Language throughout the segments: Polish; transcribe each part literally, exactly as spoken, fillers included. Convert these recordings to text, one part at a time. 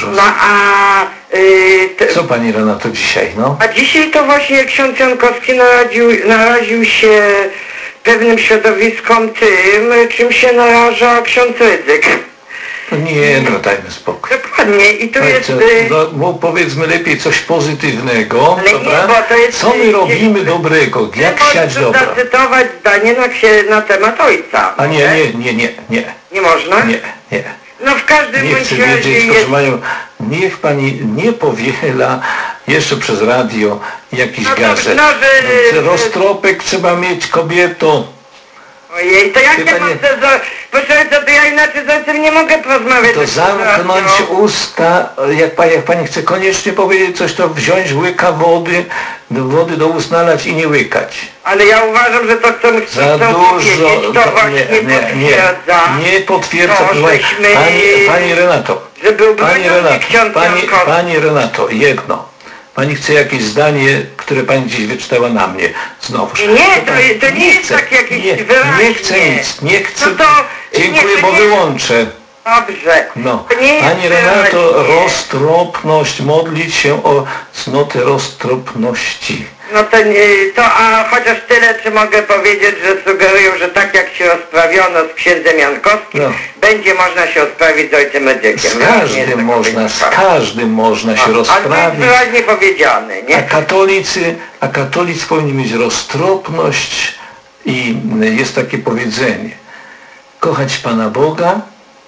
No a... Yy, te, Co pani Renato dzisiaj, no? A dzisiaj to właśnie ksiądz Jankowski naraził, naraził się pewnym środowiskom tym, czym się naraża ksiądz Rydzyk. No nie, no dajmy spokój. Dokładnie i tu Ale jest... co, no, bo powiedzmy lepiej coś pozytywnego, ale dobra? nie, bo to jest, co my robimy jest, dobrego? Jak siać dobra? Można zacytować zdanie na, na temat ojca. A nie, nie, nie, nie, nie. Nie można? Nie, nie. No w każdym Nie chcę razie wiedzieć, jest... proszę panią, niech pani nie powiela jeszcze przez radio jakiś no gazet. No, że... Roztropek trzeba mieć, kobieto. Ojej, to jak Chyba ja mam nie... to za... Proszę, to ja inaczej z tym nie mogę porozmawiać. To zamknąć usta, jak pani, jak pani chce koniecznie powiedzieć coś, to wziąć łyka wody, do wody do ust nalać i nie łykać. Ale ja uważam, że to co my za dużo, to, to właśnie nie, nie, nie, nie potwierdza. To, żeśmy, pani, pani Renato, że był pani Renato, pani, pani Renato, jedno. Pani chce jakieś zdanie, które pani gdzieś wyczytała na mnie. Znowuż. Nie, to, to, to nie, nie jest chcę, tak jakieś nie, wyraźnie. Nie chcę nic, nie chcę. No to, dziękuję, nie, bo nie, wyłączę. Dobrze. No. Nie Pani Renato, roztropność, modlić się o cnotę roztropności. No to, nie, to a chociaż tyle, czy mogę powiedzieć, że sugerują, że tak jak się rozprawiono z księdzem Jankowskim, no. będzie można się rozprawić z ojcem Edzykiem. Z każdym można, z każdym można się rozprawić. Ale to jest wyraźnie powiedziane, nie? A katolicy, a katolicy powinni mieć roztropność i jest takie powiedzenie: kochać Pana Boga,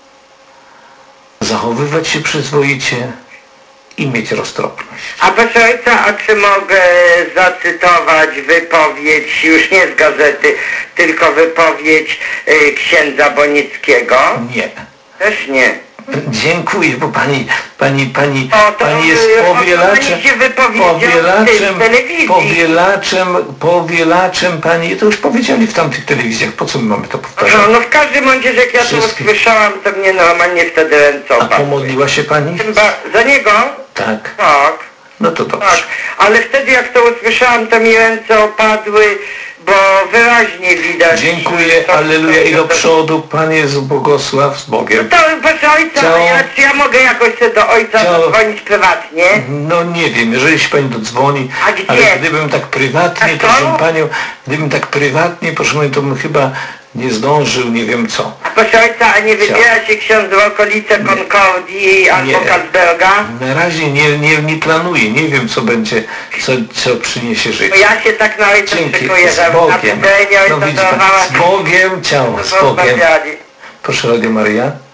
zachowywać się przyzwoicie i mieć roztropność. A proszę ojca, a czy mogę zacytować wypowiedź, już nie z gazety, tylko wypowiedź y, księdza Bonickiego? Nie. Też nie. Dziękuję, bo pani, pani, pani, o, to, pani jest powielaczem, powielaczem, powielaczem, powielaczem pani, to już powiedzieli w tamtych telewizjach, po co my mamy to powtarzać? No, no w każdym razie, jak ja to usłyszałam, to mnie normalnie wtedy ręce opadły. A pomodliła się pani? Chyba za niego? Tak. Tak. No to dobrze. Tak, ale wtedy jak to usłyszałam, to mi ręce opadły, bo wyraźnie widać... Dziękuję, alleluja i do przodu, Pan Jezu błogosław, z Bogiem. No to proszę ojca, ja, czy ja mogę jakoś sobie do ojca zadzwonić prywatnie? No nie wiem, jeżeli się pani dodzwoni, a gdzie? Ale gdybym tak prywatnie, proszę panią, gdybym tak prywatnie, proszę panią, to bym chyba nie zdążył, nie wiem co. A proszę ojca, a nie wybiera się ksiądz w okolice Konkordii albo Kacberga? Na razie nie, nie, nie planuję, nie wiem co będzie, co, co przyniesie życie. Bo ja się tak na ojca szykuję, z Bogiem. na No widzi pan, z Bogiem, ciało, z Bogiem. Proszę, Radio Maryja.